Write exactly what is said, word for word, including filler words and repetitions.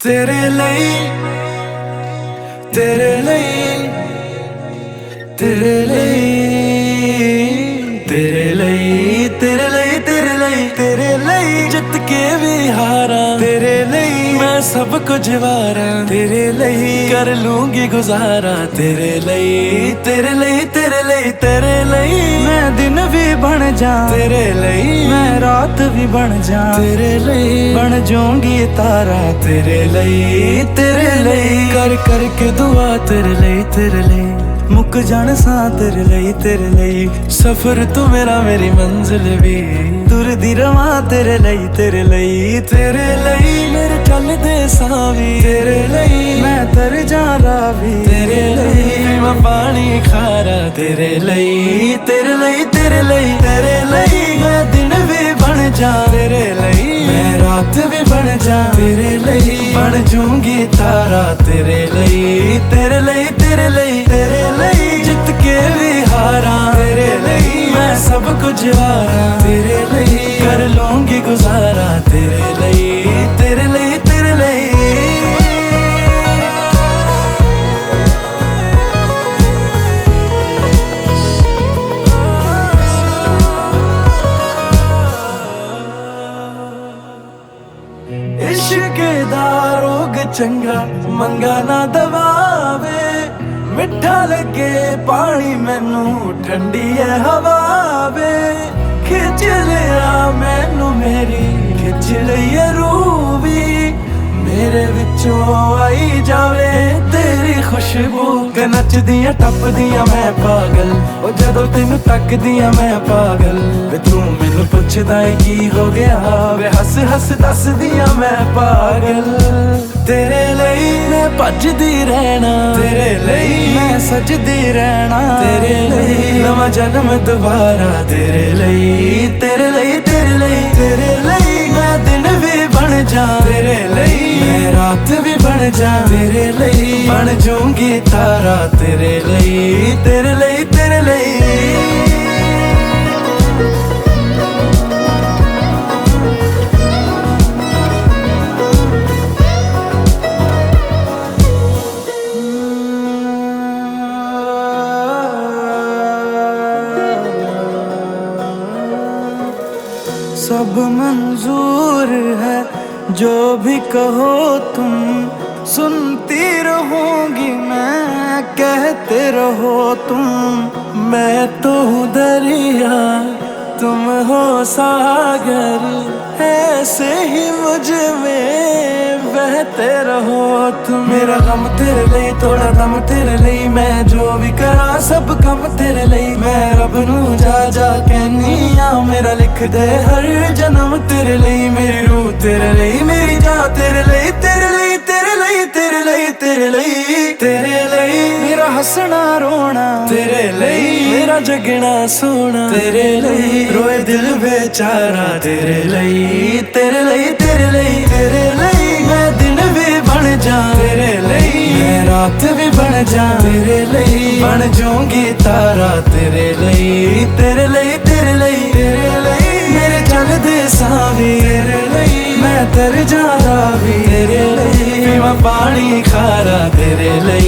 तेरे ਲਈ तेरे ਲਈ तेरे ਲਈ तेरे ਲਈ तेरे ਲਈ तेरे ਲਈ तेरे ਲਈ ਜਿੱਤ ਕੇ ਵੀ ਹਾਰਾਂ तेरे ਲਈ मैं सब कुछ वारा तेरे ਲਈ कर लूंगी गुजारा तेरे ਲਈ तेरे ਲਈ तेरे ਲਈ तेरे ਲਈ मैं दिन भी बन जा तेरे ਲਈ मैं रात भी बन जा तेरे ਲਈ बन जाऊंगी तारा तेरे ਲਈ तेरे ਲਈ कर करके दुआ तेरे ਲਈ तेरे ਲਈ मुक जान सा तेरे ਲਈ तेरे ਲਈ सफर तू मेरा मेरी मंजिल भी तुरदी रवां तेरे ਲਈ तेरे ਲਈ तेरे ਲਈ मेरे चलदे सां भी तेरे ਲਈ मैं तर जा रावी तेरे ਲਈ मैं पानी खारा तेरे ਲਈ तेरे ਲਈ तेरे ਲਈ तेरे ਲਈ मैं दिन भी बन जा तेरे ਲਈ मैं रात भी बन जा तेरे ਲਈ बन जाऊंगी तारा तेरे ਲਈ तेरे ਲਈ तेरे ਲਈ तेरे ਲਈ जित के भी हारा तेरे ਲਈ मैं सब कुछ वारा तेरे ਲਈ कर लूंगी गुजारा तेरे ਲਈ तेरे ਲਈ तेरे ਲਈ इश्क दा रोग चंगा मंगा ना दवावे मिठा लगे पानी मैनू ठंडी है हवा वे खिच लिया मैनू मेरी खिच लई रूह भी मेरे विचों आई जावे तेरी खुशबू के नचदियां टपदियां मैं पागल ओ जदों तेनू तकदियां मैं पागल वे तू मैनू पुछदा है की हो गया वे हस हस दसदियां मैं पागल तेरे ਲਈ मैं भजदी रहना तेरे ਲਈ मैं सजदी रहना तेरे ਲਈ नवा जन्म दोबारा तेरे ਲਈ तेरे ਲਈ तेरे ਲਈ तेरे ਲਈ मैं दिन भी बन जा तेरे ਲਈ मैं रात भी बन जा तेरे ਲਈ बन जाऊंगी तारा तेरे ਲਈ तेरे ਲਈ तेरे ਲਈ सब मंजूर है जो भी कहो तुम सुनती रहूंगी मैं कहते रहो तुम मैं तो हूँ दरिया तुम हो सागर ऐसे ही मुझ में बहते रहो तुम मेरा गम तेरे ਲਈ थोड़ा दम तेरे ਲਈ मैं जो भी करा सब कम तेरे ਲਈ मैं रब नू जा जा कहनी आ मेरा लिख दे हर जन्म तेरे ਲਈ मेरी रूह तेरे ਲਈ मेरी जा तेरे ਲਈ तेरे ਲਈ तेरे ਲਈ तेरे ਲਈ तेरे ਲਈ तेरे ਲਈ मेरा हंसना रोना तेरे ਲਈ मेरा जगना सोना तेरे ਲਈ रोए दिल बेचारा तेरे ਲਈ तेरे ਲਈ तेरे ਲਈ तेरे ਲਈ मैं दिन भी बन जा तेरे ਲਈ मैं रात भी बन जा तेरे ਲਈ बन जाऊंगी तारा तेरे ਲਈ तेरे ਲਈ तेरे ਲਈ तेरे ਲਈ मेरे चलदे सां भी तेरे ਲਈ मैं तर जा रावी तेरे ਲਈ मैं पानी खारा तेरे ਲਈ